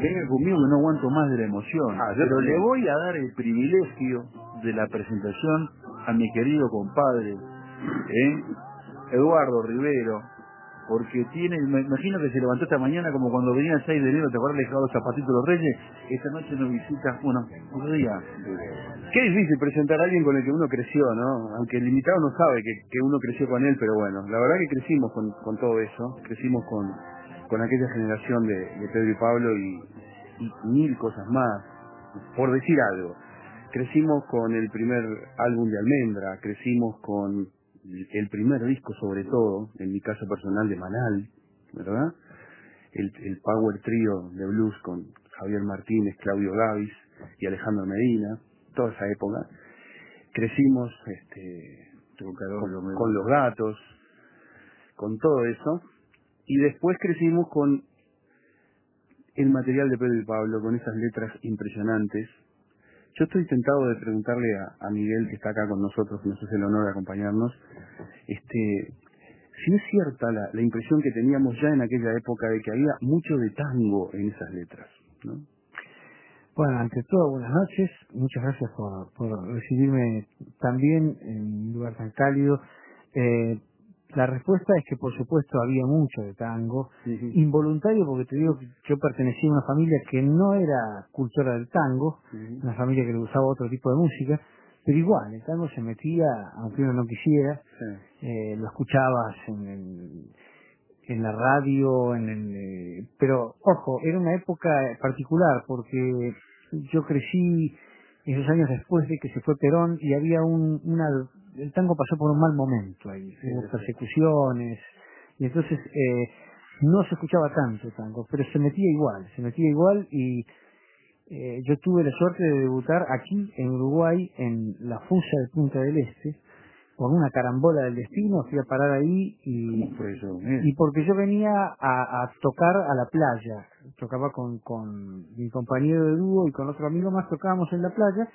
venga conmigo que no aguanto más de la emoción. Pero también. le voy a dar el privilegio de la presentación a mi querido compadre, Eduardo Rivero, porque me imagino que se levantó esta mañana como cuando venía el 6 de enero, ¿te acuerdas? Le dejaba los zapatitos de los Reyes. Esta noche nos visita, otro día. Qué difícil presentar a alguien con el que uno creció, ¿no? Aunque el invitado no sabe que uno creció con él, pero bueno, la verdad que crecimos con todo eso, crecimos con aquella generación de Pedro y Pablo y mil cosas más, por decir algo. Crecimos con el primer álbum de Almendra, crecimos con el primer disco sobre todo, en mi caso personal, de Manal, ¿verdad? El Power Trio de blues con Javier Martínez, Claudio Gavis y Alejandro Medina, toda esa época. Crecimos con Los Gatos, con todo eso, y después crecimos con el material de Pedro y Pablo, con esas letras impresionantes. Yo estoy tentado de preguntarle a Miguel, que está acá con nosotros, que nos hace el honor de acompañarnos, si es cierta la impresión que teníamos ya en aquella época de que había mucho de tango en esas letras, ¿no? Bueno, ante todo, buenas noches. Muchas gracias por recibirme también en un lugar tan cálido. La respuesta es que, por supuesto, había mucho de tango. Sí. Involuntario, porque te digo que yo pertenecía a una familia que no era cultora del tango, una familia que le gustaba otro tipo de música, pero igual, el tango se metía, aunque uno no quisiera, lo escuchabas en la radio, pero ojo, era una época particular porque yo crecí esos años después de que se fue Perón y había el tango pasó por un mal momento ahí, hubo persecuciones y entonces no se escuchaba tanto tango, pero se metía igual y yo tuve la suerte de debutar aquí en Uruguay en la Fusa de Punta del Este. Por una carambola del destino fui a parar ahí y porque yo venía a tocar a la playa, tocaba con mi compañero de dúo y con otro amigo más, tocábamos en la playa,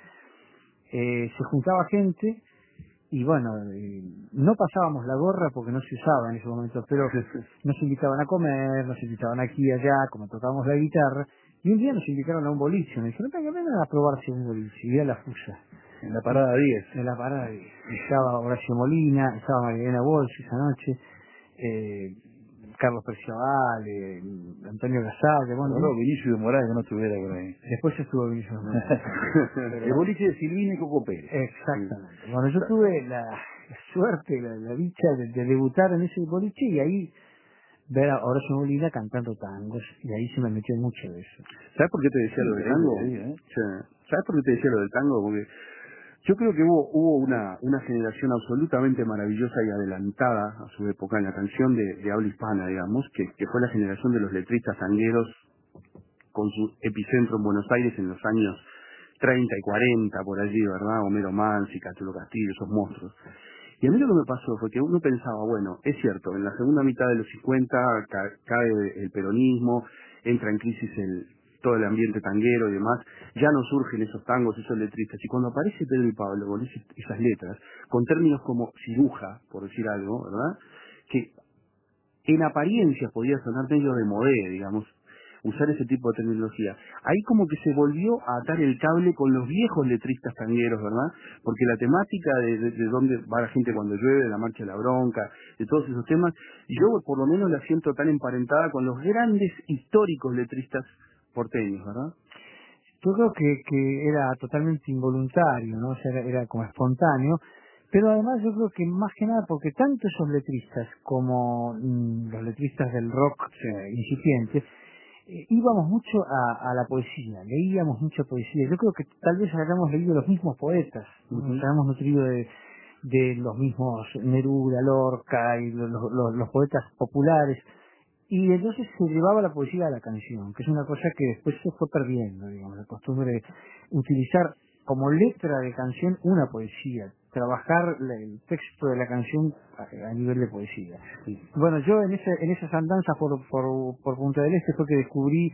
se juntaba gente y bueno, no pasábamos la gorra porque no se usaba en ese momento, pero nos invitaban a comer, nos invitaban aquí y allá, como tocábamos la guitarra, y un día nos invitaron a un boliche, me dijeron, vengan a probarse un boliche, y era la Fusa. En la parada 10. En la parada 10. Estaba Horacio Molina, estaba Marilena Walsh esa noche, Carlos Perciabal, Antonio Gasalla, bueno. No, Vinicio de Morales que no estuviera por ahí. Después estuvo Vinicio de Morales. El boliche de Silvina y Coco Pérez. Exactamente. Bueno, yo tuve la suerte, la dicha de debutar en ese boliche y ahí ver a Horacio Molina cantando tangos, y ahí se me metió mucho de eso. ¿Sabes por qué te decía lo del tango? ¿Sabes por qué te decía lo del tango? Porque yo creo que hubo una generación absolutamente maravillosa y adelantada a su época en la canción de habla hispana, digamos, que fue la generación de los letristas tangueros con su epicentro en Buenos Aires en los años 30 y 40, por allí, ¿verdad? Homero Mansi, Cachulo Castillo, esos monstruos. Y a mí lo que me pasó fue que uno pensaba, bueno, es cierto, en la segunda mitad de los 50 cae el peronismo, entra en crisis todo el ambiente tanguero y demás, ya no surgen esos tangos, esos letristas. Y cuando aparece Pedro y Pablo con esas letras, con términos como ciruja, por decir algo, ¿verdad? Que en apariencia podía sonar medio de modé, digamos, usar ese tipo de terminología. Ahí como que se volvió a atar el cable con los viejos letristas tangueros, ¿verdad? Porque la temática de dónde va la gente cuando llueve, de la marcha de la bronca, de todos esos temas, yo por lo menos la siento tan emparentada con los grandes históricos letristas porteños, ¿verdad? Yo creo que era totalmente involuntario, ¿no? O sea, era como espontáneo, pero además yo creo que más que nada porque tanto esos letristas como los letristas del rock incipiente, íbamos mucho a la poesía, leíamos mucha poesía. Yo creo que tal vez hayamos leído los mismos poetas, nos hayamos nutrido de los mismos Neruda, Lorca y los poetas populares. Y entonces se llevaba la poesía a la canción, que es una cosa que después se fue perdiendo, digamos, la costumbre de utilizar como letra de canción una poesía, trabajar el texto de la canción a nivel de poesía. Sí. Bueno, yo en esas andanzas por Punta del Este fue que descubrí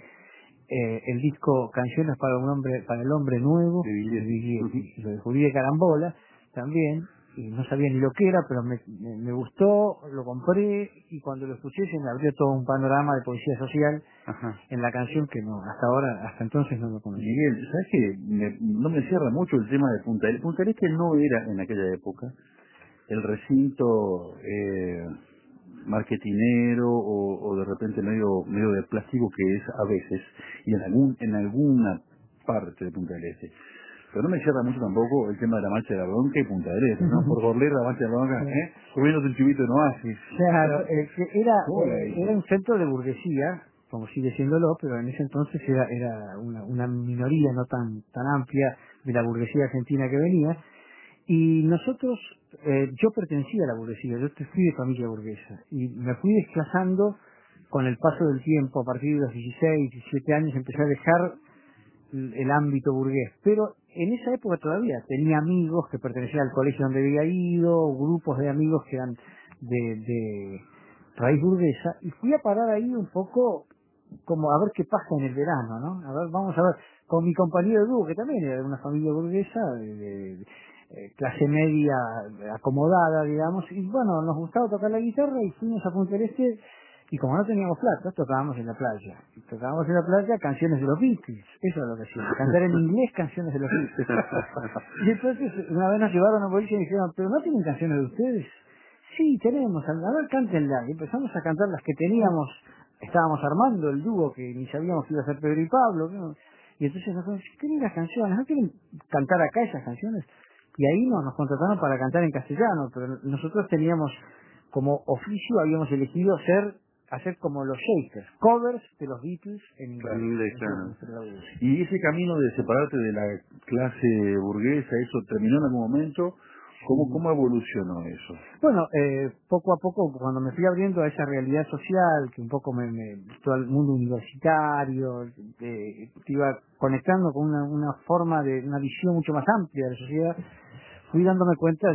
el disco Canciones para el Hombre Nuevo, de Viglietti. Lo descubrí de carambola también, y no sabía ni lo que era, pero me gustó, lo compré, y cuando lo escuché se me abrió todo un panorama de poesía social en la canción que no, hasta entonces no lo conocía. Miguel, ¿sabes qué? No me cierra mucho el tema de Punta del Este. Punta del Este no era en aquella época el recinto marketinero o de repente medio de plástico que es a veces, y en alguna parte de Punta del Este. Pero no me cierra mucho tampoco el tema de la marcha de la bronca y Punta del Este, ¿no? Por Gorlera, la marcha de la bronca, comiéndote el chubito en Oasis. Claro, era un centro de burguesía, como sigue siéndolo, pero en ese entonces era una minoría no tan amplia de la burguesía argentina que venía. Y nosotros, yo pertenecía a la burguesía, yo fui de familia burguesa, y me fui desplazando con el paso del tiempo. A partir de los 16, 17 años empecé a dejar el ámbito burgués, pero en esa época todavía tenía amigos que pertenecían al colegio donde había ido, grupos de amigos que eran de raíz burguesa, y fui a parar ahí un poco como a ver qué pasa en el verano, ¿no? A ver, vamos a ver, con mi compañero de dúo, que también era de una familia burguesa, de clase media acomodada, digamos, y bueno, nos gustaba tocar la guitarra y fuimos a Punta del Este, y como no teníamos plata, tocábamos en la playa. Y tocábamos en la playa canciones de los Beatles, eso es lo que hacíamos, cantar en inglés canciones de los Beatles. Y entonces una vez nos llevaron a un boliche y dijeron, ¿pero no tienen canciones de ustedes? Sí, tenemos, a ver, cántenla. Y empezamos a cantar las que teníamos, estábamos armando el dúo que ni sabíamos que iba a ser Pedro y Pablo, ¿no? Y entonces nos dijeron, ¿qué quieren las canciones? ¿No quieren cantar acá esas canciones? Y ahí nos contrataron para cantar en castellano, pero nosotros teníamos como oficio, habíamos elegido hacer como los Shakers, covers de los Beatles en inglés. Claro. Y ese camino de separarte de la clase burguesa, ¿eso terminó en algún momento? ¿Cómo evolucionó eso? Bueno, poco a poco, cuando me fui abriendo a esa realidad social, que un poco todo el mundo universitario, que iba conectando con una forma una visión mucho más amplia de la sociedad, fui dándome cuenta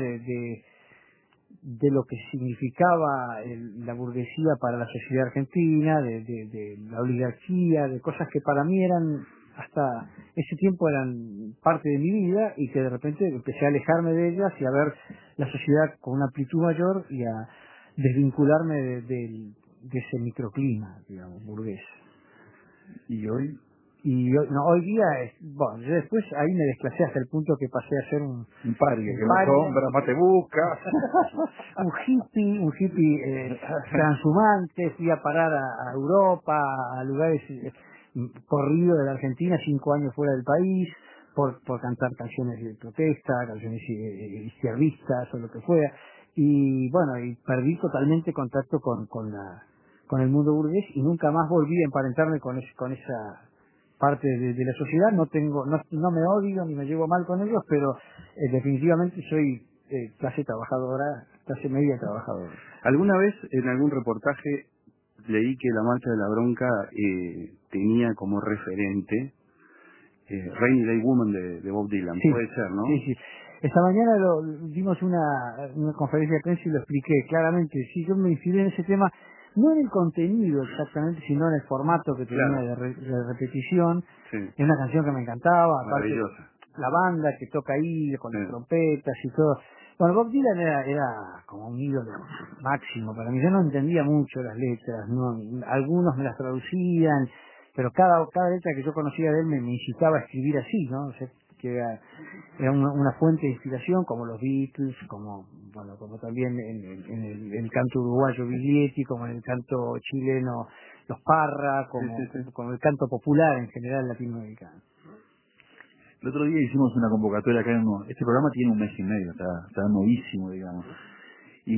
de lo que significaba la burguesía para la sociedad argentina, de la oligarquía, de cosas que para mí eran, hasta ese tiempo eran parte de mi vida, y que de repente empecé a alejarme de ellas y a ver la sociedad con una amplitud mayor y a desvincularme de ese microclima, digamos, burgués. ¿Y hoy? Y hoy día, bueno, yo después ahí me desclasé hasta el punto que pasé a ser un paria, que la sombra más te busca. un hippie transhumante. Fui a parar a Europa, a lugares corridos de la Argentina, 5 años fuera del país, por cantar canciones de protesta, canciones izquierdistas o lo que fuera. Y bueno, y perdí totalmente contacto con el mundo burgués, y nunca más volví a emparentarme con esa parte de la sociedad. No me odio ni me llevo mal con ellos, pero definitivamente soy clase trabajadora, clase media trabajadora. Alguna vez en algún reportaje leí que la marcha de la bronca tenía como referente Rainy Day Woman de Bob Dylan, sí, puede ser, ¿no? Sí. Esta mañana dimos una conferencia de prensa y lo expliqué claramente. Sí, yo me inspiré en ese tema, no en el contenido exactamente, sino en el formato que tenía, claro, de repetición. Sí. Es una canción que me encantaba, aparte la banda que toca ahí con las trompetas y todo. Bueno, Bob Dylan era como un ídolo máximo para mí. Yo no entendía mucho las letras, algunos me las traducían, pero cada letra que yo conocía de él me incitaba a escribir así, ¿no? O sea, que era una fuente de inspiración, como los Beatles, como también en el canto uruguayo Biglietti, como en el canto chileno los Parra, como el canto popular en general latinoamericano. El otro día hicimos una convocatoria acá este programa tiene 1 mes y medio, está novísimo, digamos. Y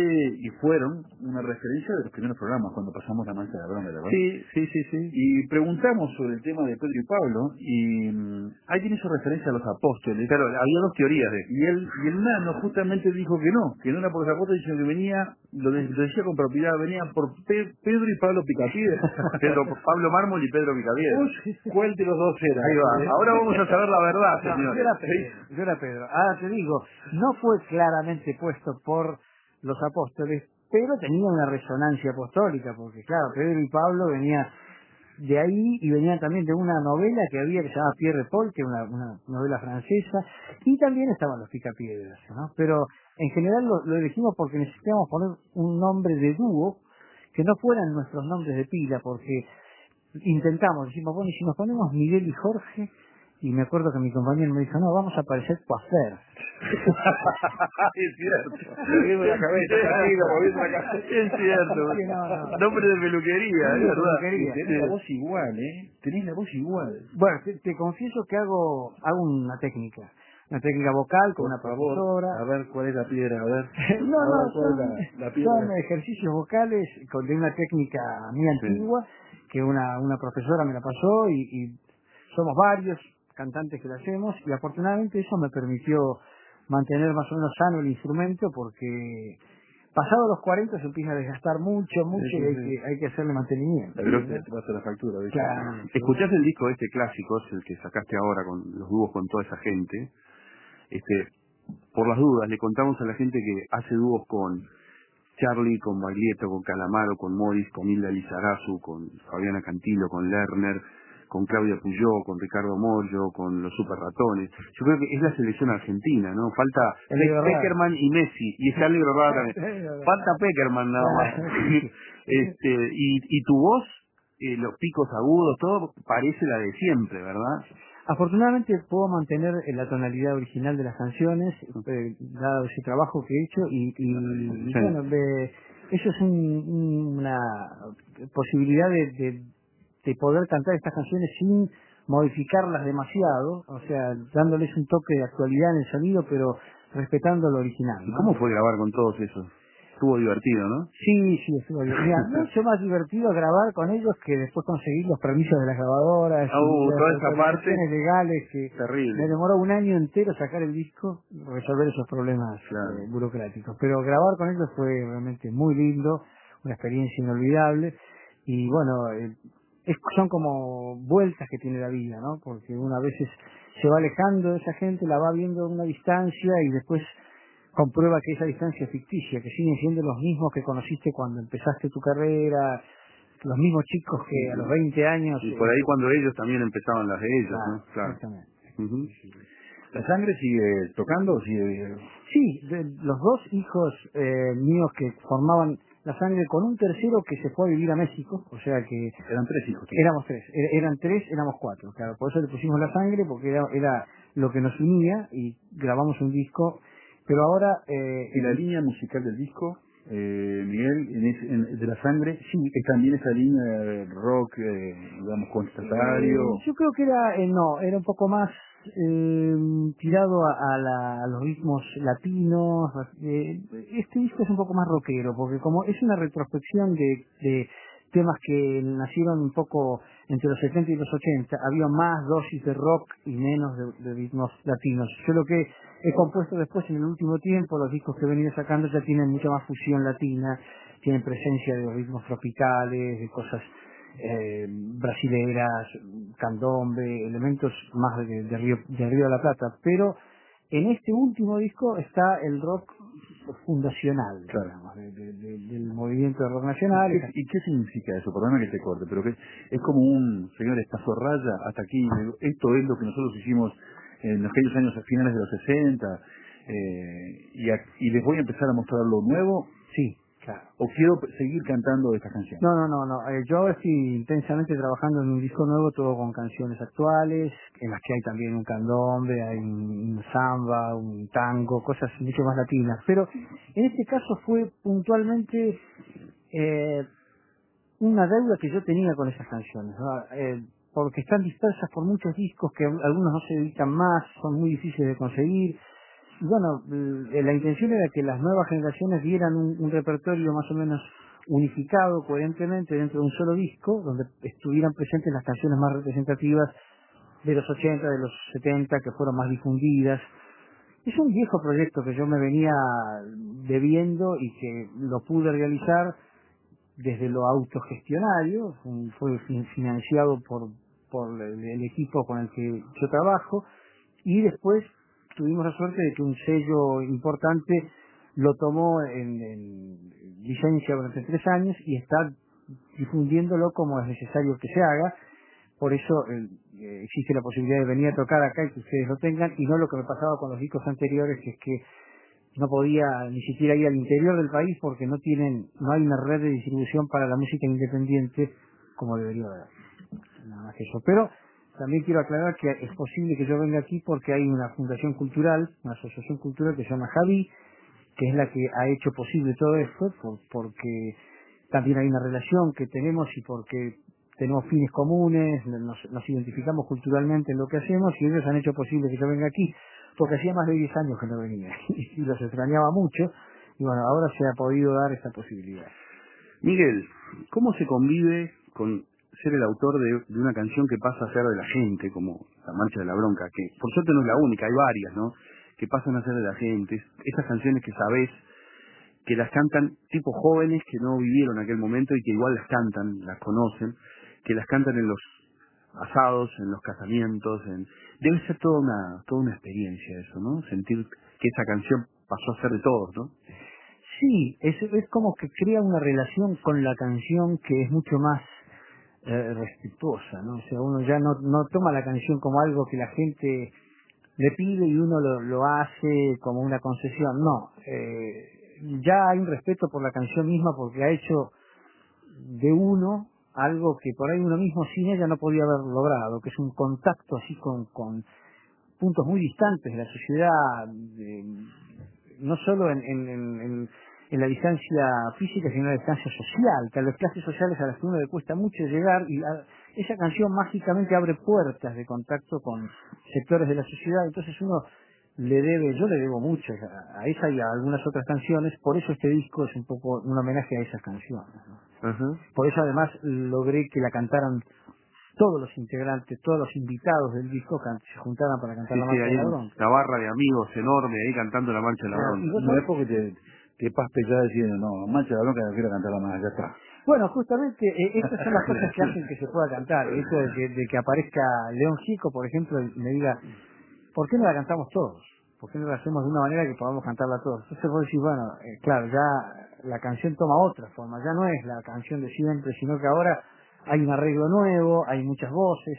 fueron una referencia de los primeros programas cuando pasamos la marcha de la bronca, ¿verdad? Sí. Y preguntamos sobre el tema de Pedro y Pablo, y ahí tiene su referencia a los apóstoles. Claro, había 2 teorías de... Y el nano justamente dijo que no era por los apóstoles, sino que venía, lo decía con propiedad, venía por Pedro y Pablo Picapiedra. Pablo Mármol y Pedro Picapiedra. ¿Cuál de los dos era? Ahí va. Ahora vamos a saber la verdad, señor. Yo era Pedro. Ahora te digo, no fue claramente puesto por los apóstoles, pero tenía una resonancia apostólica, porque claro, Pedro y Pablo venía de ahí, y venían también de una novela que había que se llama Pierre Paul, que es una novela francesa, y también estaban los Picapiedras, ¿no? Pero en general lo elegimos porque necesitábamos poner un nombre de dúo que no fueran nuestros nombres de pila, porque intentamos, decimos, bueno, y si nos ponemos Miguel y Jorge, y me acuerdo que mi compañero me dijo, no, vamos a parecer coafer. Es cierto. Moviendo la cabeza, tranquilo, moviendo la cabeza. Es cierto. No. Nombre de peluquería, es verdad. Peluquería. Tenés la voz igual, Tenés la voz igual. Bueno, te confieso que hago una técnica vocal con una profesora. A ver cuál es la piedra, a ver. Son ejercicios vocales de una técnica muy antigua, que una profesora me la pasó, y somos varios cantantes que lo hacemos, y afortunadamente eso me permitió mantener más o menos sano el instrumento, porque pasado los 40 se empieza a desgastar mucho, y hay que hacerle mantenimiento. Pero te pasa la factura, ¿ves? Claro. ¿Escuchás el disco clásico, es el que sacaste ahora con los dúos con toda esa gente? Por las dudas, le contamos a la gente que hace dúos con Charlie, con Baglietto, con Calamaro, con Morris, con Hilda Lizarazu, con Fabiana Cantilo, con Lerner, con Claudia Puyó, con Ricardo Mollo, con los Super Ratones. Yo creo que es la selección argentina, ¿no? Falta Peckerman y Messi, y está Alegro Rara también. Falta Peckerman nada más. Y tu voz, los picos agudos, todo parece la de siempre, ¿verdad? Afortunadamente puedo mantener la tonalidad original de las canciones, dado ese trabajo que he hecho, y bueno, eso es una posibilidad de poder cantar estas canciones sin modificarlas demasiado, o sea, dándoles un toque de actualidad en el sonido, pero respetando lo original, ¿no? ¿Y cómo fue grabar con todos esos? Estuvo divertido, ¿no? Sí, estuvo divertido. Mira, mucho más divertido grabar con ellos que después conseguir los permisos de las grabadoras, toda esa parte legales, que terrible. me demoró un año entero sacar el disco, resolver esos problemas burocráticos. Pero grabar con ellos fue realmente muy lindo, una experiencia inolvidable, y bueno, son como vueltas que tiene la vida, ¿no? Porque uno a veces se va alejando de esa gente, la va viendo a una distancia, y después comprueba que esa distancia es ficticia, que siguen siendo los mismos que conociste cuando empezaste tu carrera, los mismos chicos que a los 20 años... Y por ahí cuando ellos también empezaban las de ellos, ¿no? Claro. Exactamente. ¿La sangre sigue tocando o sigue...? Sí, los dos hijos míos que formaban la sangre, con un tercero que se fue a vivir a México, o sea que... Eran 3 hijos. Éramos 3, eran 3, éramos 4, claro, por eso le pusimos la sangre, porque era lo que nos unía, y grabamos un disco. Pero ahora... ¿Y la línea musical del disco, Miguel, de la sangre, sí, es también esa línea de rock, digamos, contestatario? Yo creo que era un poco más tirado a los ritmos latinos. Este disco es un poco más rockero, porque como es una retrospección de temas que nacieron un poco entre los 70 y los 80, había más dosis de rock y menos de ritmos latinos. Yo lo que he compuesto después en el último tiempo, los discos que he venido sacando ya tienen mucha más fusión latina, tienen presencia de ritmos tropicales, de cosas brasileras, candombe, elementos más de Río de la Plata, pero en este último disco está el rock fundacional, digamos, del movimiento de rock nacional. ¿Y qué significa eso? Perdóname que te corte, pero que es como un señor espacio raya hasta aquí. Esto es lo que nosotros hicimos en aquellos años a finales de los 60, y les voy a empezar a mostrar lo nuevo. Sí, claro. ¿O quiero seguir cantando estas canciones? No. Yo estoy intensamente trabajando en un disco nuevo, todo con canciones actuales, en las que hay también un candombe, hay un samba, un tango, cosas mucho más latinas. Pero en este caso fue puntualmente una deuda que yo tenía con esas canciones, ¿no? Porque están dispersas por muchos discos que algunos no se editan más, son muy difíciles de conseguir. Y bueno, la intención era que las nuevas generaciones vieran un repertorio más o menos unificado, coherentemente, dentro de un solo disco, donde estuvieran presentes las canciones más representativas de los 80, de los 70, que fueron más difundidas. Es un viejo proyecto que yo me venía debiendo y que lo pude realizar desde lo autogestionario, fue financiado por el equipo con el que yo trabajo, y después tuvimos la suerte de que un sello importante lo tomó en licencia durante 3 años y está difundiéndolo como es necesario que se haga. Por eso existe la posibilidad de venir a tocar acá y que ustedes lo tengan, y no lo que me pasaba con los discos anteriores, que es que no podía ni siquiera ir al interior del país porque no hay una red de distribución para la música independiente como debería haber. Nada más que eso. Pero también quiero aclarar que es posible que yo venga aquí porque hay una fundación cultural, una asociación cultural que se llama Javi, que es la que ha hecho posible todo esto, porque también hay una relación que tenemos y porque tenemos fines comunes, nos identificamos culturalmente en lo que hacemos, y ellos han hecho posible que yo venga aquí, porque hacía más de 10 años que no venía y los extrañaba mucho, y bueno, ahora se ha podido dar esta posibilidad. Miguel, ¿cómo se convive con ser el autor de una canción que pasa a ser de la gente, como La Marcha de la Bronca, que por suerte no es la única, hay varias, ¿no?, que pasan a ser de la gente, esas canciones que sabés que las cantan tipos jóvenes que no vivieron aquel momento y que igual las cantan, las conocen, que las cantan en los asados, en los casamientos, debe ser toda una experiencia eso, ¿no? Sentir que esa canción pasó a ser de todos, ¿no? Sí, es como que crea una relación con la canción que es mucho más respetuosa, ¿no? O sea, uno ya no toma la canción como algo que la gente le pide y uno lo hace como una concesión, no. Ya hay un respeto por la canción misma porque ha hecho de uno algo que por ahí uno mismo sin ella no podía haber logrado, que es un contacto así con puntos muy distantes de la sociedad, no solo en la distancia física, sino en la distancia social, que a las clases sociales a las que uno le cuesta mucho llegar, y esa canción mágicamente abre puertas de contacto con sectores de la sociedad. Entonces yo le debo mucho a esa y a algunas otras canciones, por eso este disco es un poco un homenaje a esas canciones, ¿no? Uh-huh. Por eso además logré que la cantaran todos los integrantes, todos los invitados del disco se juntaran para cantar La Marcha de la Bronca. La barra de amigos enorme ahí cantando La Marcha de la Bronca. No es porque te paspe ya diciendo, no, La Marcha de la Bronca no quiero cantarla más, ya está. Bueno, justamente estas son las cosas que hacen que se pueda cantar. El hecho de que aparezca León Gieco, por ejemplo, y me diga, ¿por qué no la cantamos todos? ¿Por qué no la hacemos de una manera que podamos cantarla todos? Entonces vos decís, bueno, claro, ya la canción toma otra forma, ya no es la canción de siempre, sino que ahora hay un arreglo nuevo, hay muchas voces,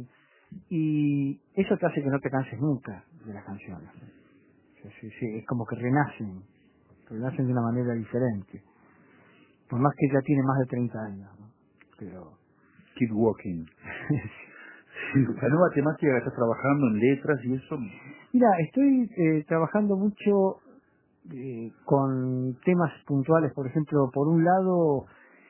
y eso te hace que no te canses nunca de las canciones. Sí, es como que renacen de una manera diferente. Por más que ya tiene más de 30 años, ¿no? Pero Keep walking. La nueva temática que estás trabajando en letras y eso. Mira, estoy trabajando mucho con temas puntuales, por ejemplo, por un lado,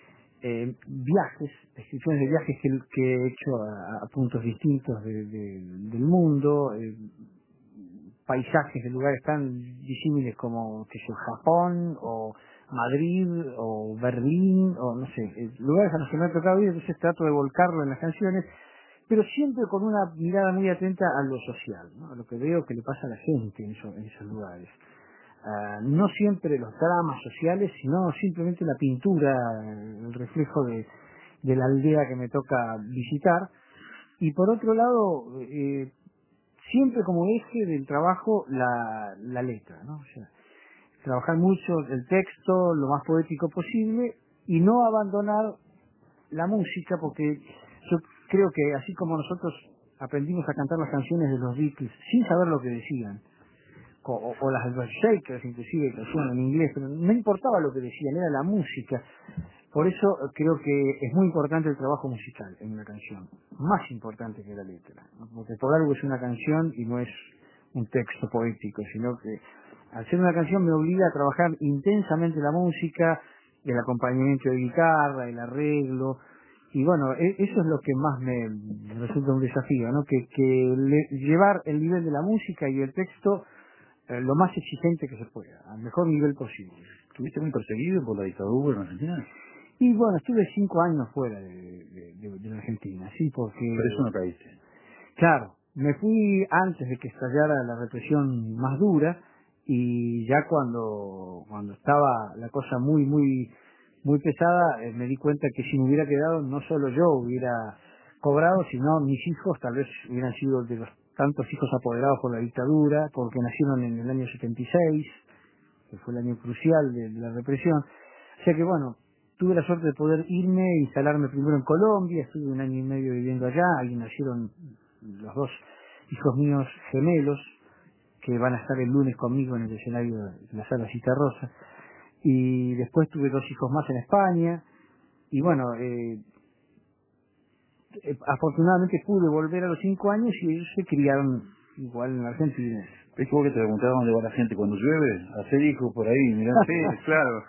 viajes, descripciones de viajes que he hecho a puntos distintos del mundo, paisajes de lugares tan disímiles como Japón o Madrid o Berlín o no sé, lugares a los que me ha tocado ir. Entonces trato de volcarlo en las canciones, pero siempre con una mirada muy atenta a lo social, ¿no? A lo que veo que le pasa a la gente en esos lugares. No siempre los dramas sociales, sino simplemente la pintura, el reflejo de la aldea que me toca visitar. Y por otro lado, siempre como eje del trabajo la letra, ¿no? O sea, trabajar mucho el texto, lo más poético posible, y no abandonar la música, porque yo creo que así como nosotros aprendimos a cantar las canciones de los Beatles sin saber lo que decían, o las de los Shakers inclusive, que hacían en inglés, pero no importaba lo que decían, era la música. Por eso creo que es muy importante el trabajo musical en una canción, más importante que la letra, ¿no? Porque por algo es una canción y no es un texto poético, sino que al ser una canción me obliga a trabajar intensamente la música, el acompañamiento de guitarra, el arreglo, y bueno, eso es lo que más me resulta un desafío, ¿no? Llevar el nivel de la música y el texto lo más exigente que se pueda, al mejor nivel posible. ¿Estuviste muy perseguido por la dictadura en Argentina? Y bueno, estuve 5 años fuera de la Argentina, sí, porque... Por eso no caíste. Claro, me fui antes de que estallara la represión más dura, y ya cuando estaba la cosa muy pesada, me di cuenta que si me hubiera quedado, no solo yo hubiera cobrado, sino mis hijos tal vez hubieran sido de los tantos hijos apoderados por la dictadura, porque nacieron en el año 76, que fue el año crucial de la represión. O sea que bueno, tuve la suerte de poder irme e instalarme primero en Colombia, estuve 1 año y medio viviendo allá, ahí nacieron los 2 hijos míos gemelos, que van a estar el lunes conmigo en el escenario de la Sala Citarrosa, y después tuve 2 hijos más en España, y bueno, afortunadamente pude volver a los 5 años y ellos se criaron igual en Argentina. Es como que te preguntaba dónde va la gente cuando llueve, hacer hijos por ahí, mirá. Sí, claro.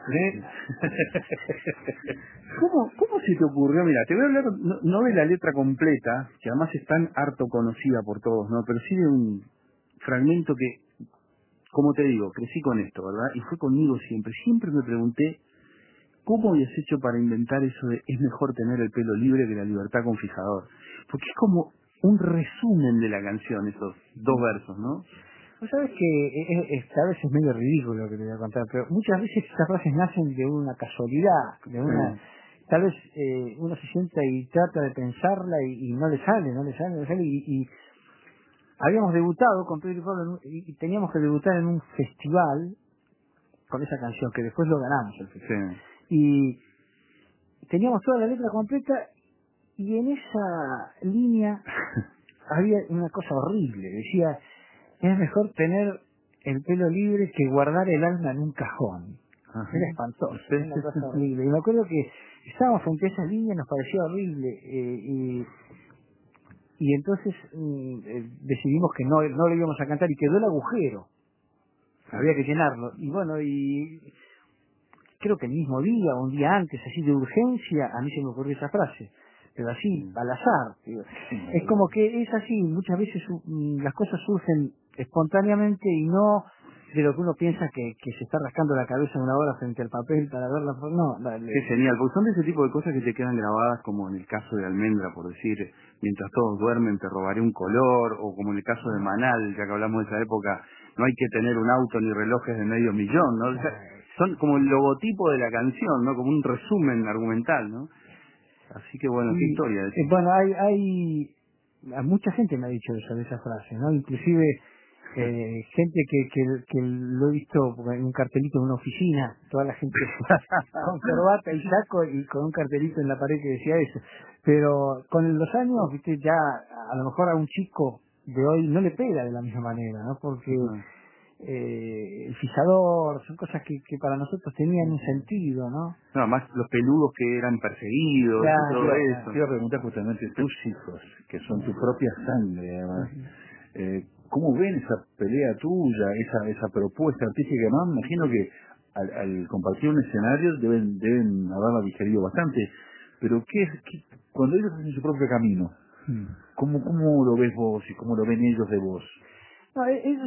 ¿Cómo se te ocurrió? Mira, te voy a hablar no de la letra completa, que además es tan harto conocida por todos, ¿no? Pero sí de un fragmento que, como te digo, crecí con esto, ¿verdad? Y fue conmigo siempre. Siempre me pregunté, ¿cómo habías hecho para inventar eso de es mejor tener el pelo libre que la libertad con fijador? Porque es como un resumen de la canción, esos 2 versos, ¿no? Vos sabés que a veces es medio ridículo lo que te voy a contar, pero muchas veces estas frases nacen de una casualidad, de una... Tal vez uno se sienta y trata de pensarla y no le sale, y habíamos debutado con Pedro y Pablo y teníamos que debutar en un festival con esa canción, que después lo ganamos el festival. Sí. Y teníamos toda la letra completa y en esa línea había una cosa horrible, decía, es mejor tener el pelo libre que guardar el alma en un cajón. Ajá. Era espantoso, era una cosa horrible. Y me acuerdo que estábamos frente a esa línea, nos parecía horrible, y entonces decidimos que no lo íbamos a cantar y quedó el agujero. Había que llenarlo. Y bueno, y creo que el mismo día, o un día antes, así de urgencia, a mí se me ocurrió esa frase. Pero así, al azar. Es como que es así, muchas veces las cosas surgen espontáneamente y no de lo que uno piensa que se está rascando la cabeza 1 hora frente al papel para verla. No, qué genial, porque son de ese tipo de cosas que te quedan grabadas, como en el caso de Almendra, por decir, mientras todos duermen te robaré un color, o como en el caso de Manal, ya que hablamos de esa época, no hay que tener un auto ni relojes de medio millón, ¿no? O sea, son como el logotipo de la canción, ¿no? Como un resumen argumental, ¿no? Así que bueno, qué historia es. Bueno, hay mucha gente me ha dicho eso de esa frase, ¿no? Inclusive gente que lo he visto en un cartelito en una oficina, toda la gente con corbata y saco y con un cartelito en la pared que decía eso. Pero con los años, viste, ya a lo mejor a un chico de hoy no le pega de la misma manera, ¿no? Porque el fijador, son cosas que para nosotros tenían un sentido, ¿no? No, más los peludos que eran perseguidos, claro, todo eso. Quiero preguntar justamente, tus hijos, que son tu propia sangre, además, ¿cómo ven esa pelea tuya, esa propuesta artística? Además, me imagino que al compartir un escenario deben haberla digerido bastante, pero cuando ellos hacen su propio camino, ¿cómo lo ves vos y cómo lo ven ellos de vos? No, ellos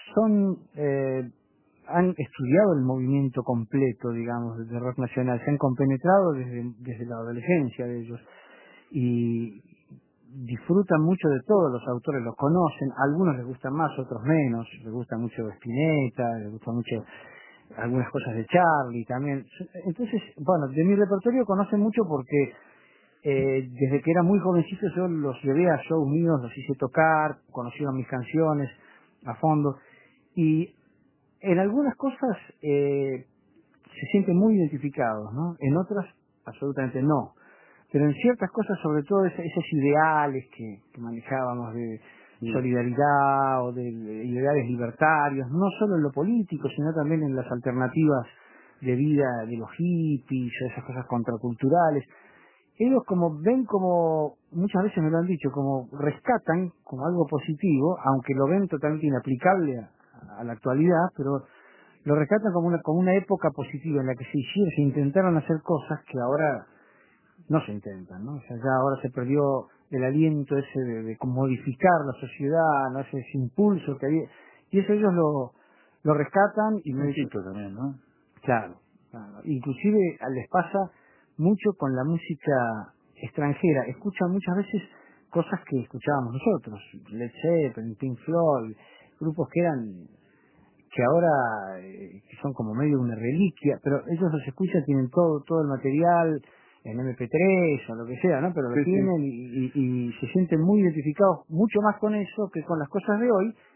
han estudiado el movimiento completo, digamos, de rock nacional, se han compenetrado desde la adolescencia de ellos y disfrutan mucho de todos los autores, los conocen, a algunos les gustan más, otros menos, les gusta mucho Spinetta, les gusta mucho algunas cosas de Charlie también. Entonces, bueno, de mi repertorio conocen mucho porque desde que era muy jovencito yo los llevé a shows míos, los hice tocar, conocieron mis canciones a fondo y en algunas cosas se sienten muy identificados, ¿no? En otras absolutamente no. Pero en ciertas cosas, sobre todo esos ideales que manejábamos de solidaridad o de ideales libertarios, no solo en lo político, sino también en las alternativas de vida de los hippies o esas cosas contraculturales. Ellos como muchas veces me lo han dicho, como rescatan como algo positivo, aunque lo ven totalmente inaplicable a la actualidad, pero lo rescatan como una época positiva en la que se intentaron hacer cosas que ahora no se intentan, ¿no? O sea, ya ahora se perdió el aliento ese de modificar la sociedad, no ese impulso que había, y eso ellos lo rescatan y me dicen también, ¿no? Claro. Inclusive les pasa mucho con la música extranjera, escuchan muchas veces cosas que escuchábamos nosotros, Led Zeppelin, Pink Floyd, grupos que ahora que son como medio una reliquia, pero ellos los escuchan, tienen todo el material en MP3 o lo que sea, ¿no? Pero lo tienen y se sienten muy identificados mucho más con eso que con las cosas de hoy,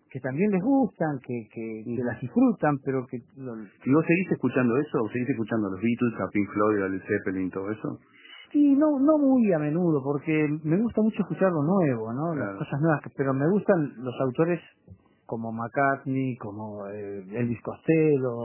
que también les gustan, que las disfrutan, pero que... ¿Y vos seguís escuchando eso? ¿O seguís escuchando a los Beatles, a Pink Floyd, a Led Zeppelin, todo eso? Sí, no muy a menudo, porque me gusta mucho escuchar lo nuevo, ¿no? Claro. Las cosas nuevas, pero me gustan los autores como McCartney, como Elvis Costello,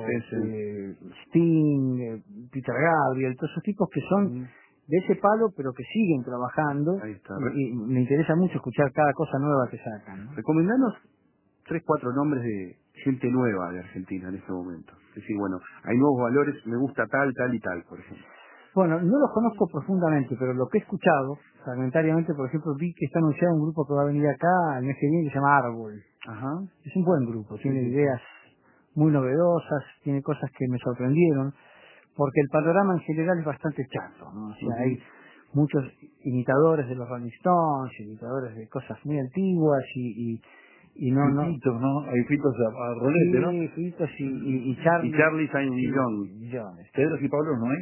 Sting, Peter Gabriel, todos esos tipos que son de ese palo, pero que siguen trabajando. Ahí está. Y me interesa mucho escuchar cada cosa nueva que sacan, ¿no? Recomendanos 3, 4 nombres de gente nueva de Argentina en este momento. Es decir, bueno, hay nuevos valores, me gusta tal, tal y tal, por ejemplo. Bueno, no los conozco profundamente, pero lo que he escuchado, fragmentariamente, por ejemplo, vi que está anunciado un grupo que va a venir acá el mes que viene que se llama Árbol. Ajá. Es un buen grupo, tiene ideas muy novedosas, tiene cosas que me sorprendieron, porque el panorama en general es bastante chato, ¿no? O sea, hay muchos imitadores de los Rolling Stones, imitadores de cosas muy antiguas y Fritos, ¿no? Hay fritos a rolete, ¿no? Sí, fritos y Charlie. Y Charlie hay un millón. Millones. Pedros y Pablos no hay.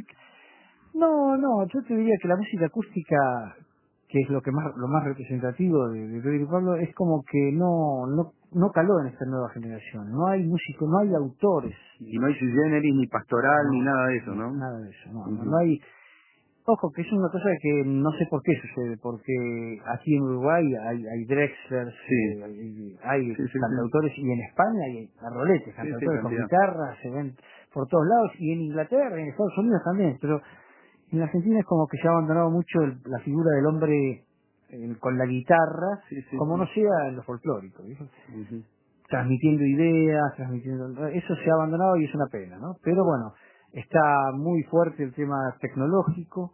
No, yo te diría que la música acústica, que es lo más representativo de Pedro y Pablo, es como que no caló en esta nueva generación. No hay músicos, no hay autores. Y no hay sui generis, ni pastoral, ni nada de eso, ¿no? Nada de eso, no hay. Ojo, que es una cosa que no sé por qué sucede, porque aquí en Uruguay hay Drexlers, hay cantautores, y en España hay arroletes, cantautores con guitarra, se ven por todos lados, y en Inglaterra, y en Estados Unidos también, pero en Argentina es como que se ha abandonado mucho la figura del hombre con la guitarra, como no sea en lo folclórico, transmitiendo ideas, eso se ha abandonado y es una pena, ¿no? Pero bueno, está muy fuerte el tema tecnológico,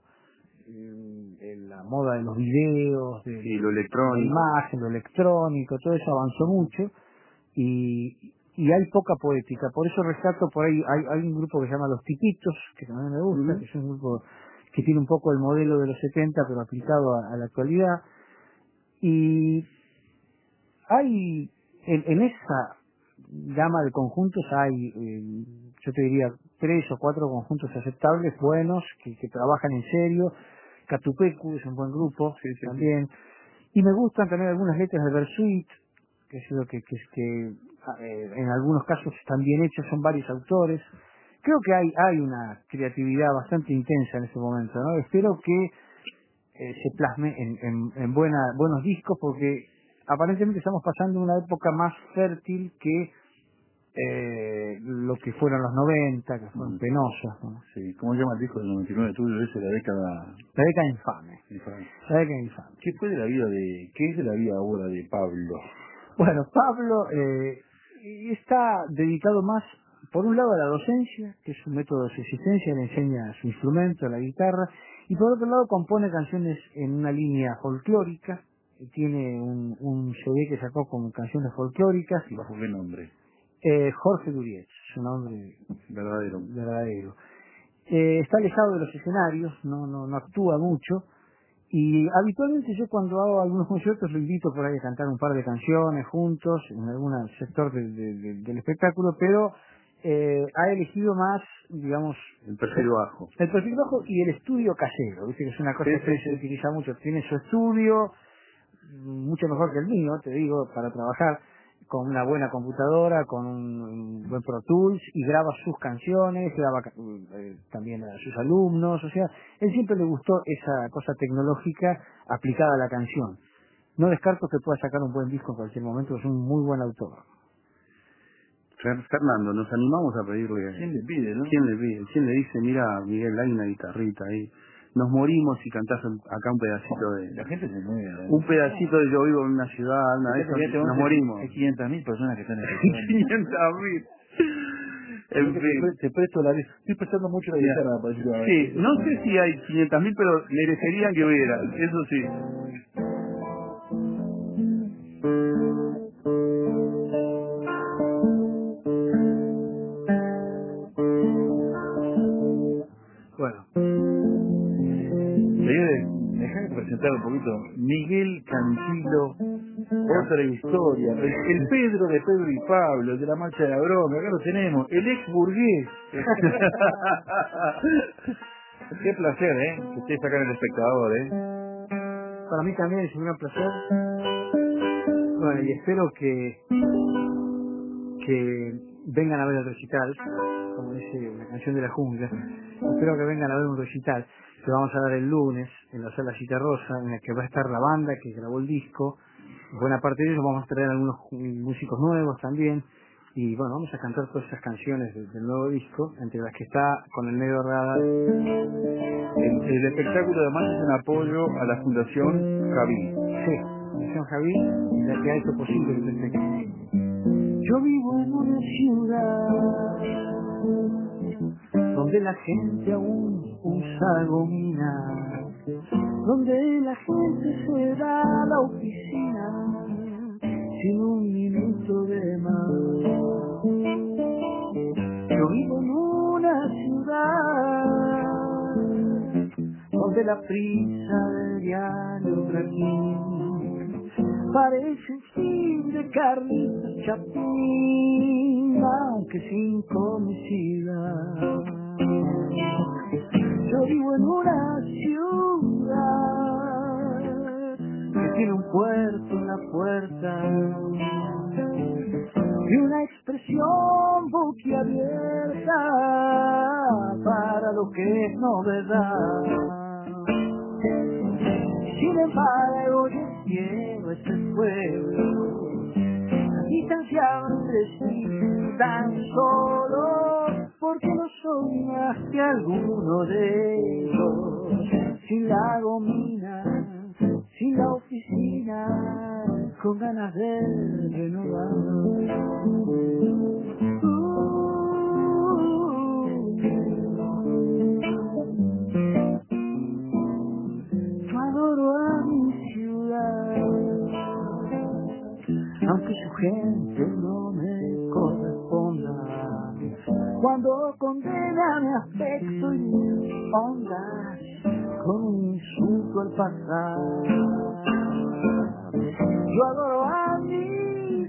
la moda de los videos, lo electrónico, la imagen, lo electrónico, todo eso avanzó mucho y hay poca poética. Por eso rescato, por ahí hay un grupo que se llama Los Tipitos, que también me gusta, que es un grupo que tiene un poco el modelo de los 70 pero aplicado a la actualidad. Y hay en esa gama de conjuntos hay, yo te diría, 3 o 4 conjuntos aceptables, buenos, que trabajan en serio. Catupecu es un buen grupo también. Y me gustan también algunas letras de Bersuit, que es lo que en algunos casos están bien hechos, son varios autores. Creo que hay una creatividad bastante intensa en este momento, ¿no? Espero que se plasme en buenos discos, porque aparentemente estamos pasando una época más fértil que lo que fueron los 90, que fueron penosos, ¿no? Sí, ¿cómo se llama el disco del 99 tuyo? Ese, la década... La década infame. La década infame. ¿Qué es de la vida ahora de Pablo? Bueno, Pablo está dedicado más, por un lado, a la docencia, que es un método de subsistencia, le enseña su instrumento, la guitarra, y por otro lado compone canciones en una línea folclórica. Tiene un CD que sacó con canciones folclóricas. ¿Y bajo qué nombre? Jorge Duriez, su nombre verdadero. Está alejado de los escenarios, no actúa mucho, y habitualmente yo cuando hago algunos conciertos lo invito por ahí a cantar un par de canciones juntos en algún sector del espectáculo, pero ha elegido más, digamos, el perfil bajo y el estudio casero, ¿viste? Que es una cosa que se utiliza mucho. Tiene su estudio, mucho mejor que el mío, te digo, para trabajar, con una buena computadora, con un buen Pro Tools, y graba sus canciones, graba también a sus alumnos. O sea, él siempre le gustó esa cosa tecnológica aplicada a la canción. No descarto que pueda sacar un buen disco en cualquier momento, es un muy buen autor. Fernando, nos animamos a pedirle. ¿Quién le pide, no? ¿Quién le pide? ¿Quién le dice, mira, Miguel, hay una guitarrita ahí? Nos morimos y cantás acá un pedacito de... La gente se mueve. Un pedacito de Yo vivo en una ciudad, una de esas, nos morimos. Hay 500.000 personas que están escuchando. 500.000. En fin. Te presto la... Estoy prestando mucho la guitarra para decirlo. Sí, no sé si hay 500.000, pero merecerían que hubiera, eso sí. Bueno, señores, déjame presentar un poquito. Miguel Cantilo, otra historia. El Pedro de Pedro y Pablo, el de la marcha de la bronca, acá lo tenemos. El ex burgués. Qué placer, que estés acá en El Espectador, Para mí también es un gran placer. Bueno, y espero que que vengan a ver el recital, como dice la canción de la jungla. Espero que vengan a ver un recital que vamos a dar el lunes en la Sala Citarrosa, en la que va a estar la banda que grabó el disco. Buena parte de ellos vamos a traer algunos músicos nuevos también. Y bueno, vamos a cantar todas esas canciones del nuevo disco, entre las que está Con el Negro Radar. El espectáculo además es un apoyo a la Fundación Javí. Sí, Fundación Javí, la que ha hecho posible el espectáculo. Yo vivo en una ciudad donde la gente aún usa gomina, donde la gente se va a la oficina sin un minuto de más. Yo vivo en una ciudad donde la prisa del diario Brasil parece un fin de Carlitos Chapín, aunque sin comicidad. Yo vivo en una ciudad que tiene un puerto en la puerta y una expresión boquiabierta para lo que es novedad. Sin embargo, yo quiero este pueblo distanciado entre sí tan solo porque no soy más que alguno de ellos, sin la gomina, sin la oficina, con ganas de renovar. Yo adoro a mi ciudad, aunque su gente no me corresponda. Cuando condena mi aspecto y mis ondas con un insulto al pasar. Yo adoro a mi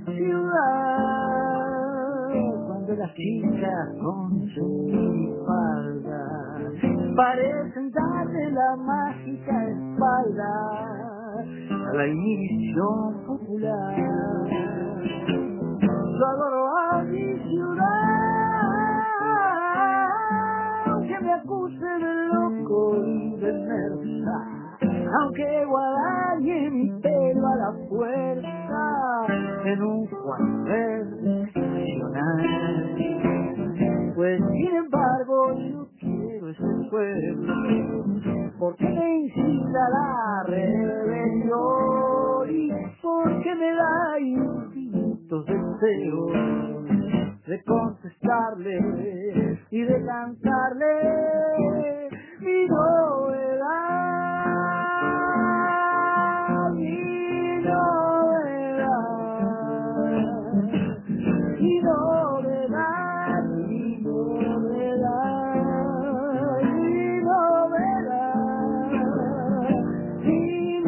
ciudad, cuando las chicas con su falda parecen darle la mágica espalda a la inhibición popular. Yo adoro a mi ciudad, aunque me acuse de loco y de merza, aunque guadañe mi pelo a la fuerza en un cuartel nacional. Pues sin embargo yo quiero ese pueblo porque me incita a la rebelión y porque me da infinitos deseos de contestarle y de cantarle mi novedad, mi novedad, mi novedad, mi novedad, mi novedad, mi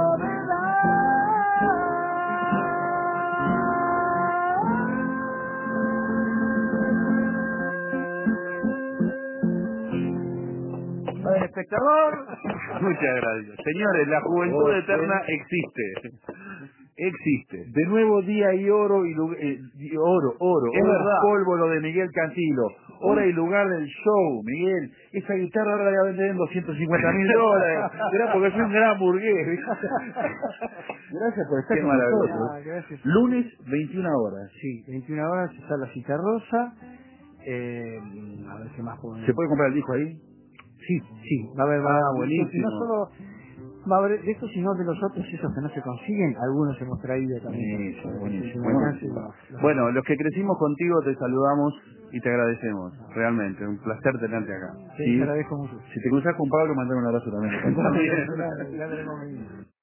El espectador. Muchas gracias. Señores, la juventud eterna existe. Existe. De nuevo día y oro y oro. Es Oro verdad. polvo, lo de Miguel Cantilo. Hora y lugar del show, Miguel. Esa guitarra ahora la venden en $250.000. Será porque soy un gran burgués. Gracias por estar Qué con maravilloso. nosotros. Gracias. Lunes, 21 horas. Sí, 21 horas está la cita rosa. A ver qué más podemos. ¿Se puede comprar el disco ahí? Sí, va a haber. Buenísimo. Y no solo va a haber de estos, sino de los otros, esos que no se consiguen. Algunos hemos traído también. Sí, buenísimo. Bueno, los que crecimos contigo te saludamos y te agradecemos. Realmente, un placer tenerte acá. Sí, te agradezco mucho. Si te cruzas con Pablo, mandame un abrazo también. Ya veremos.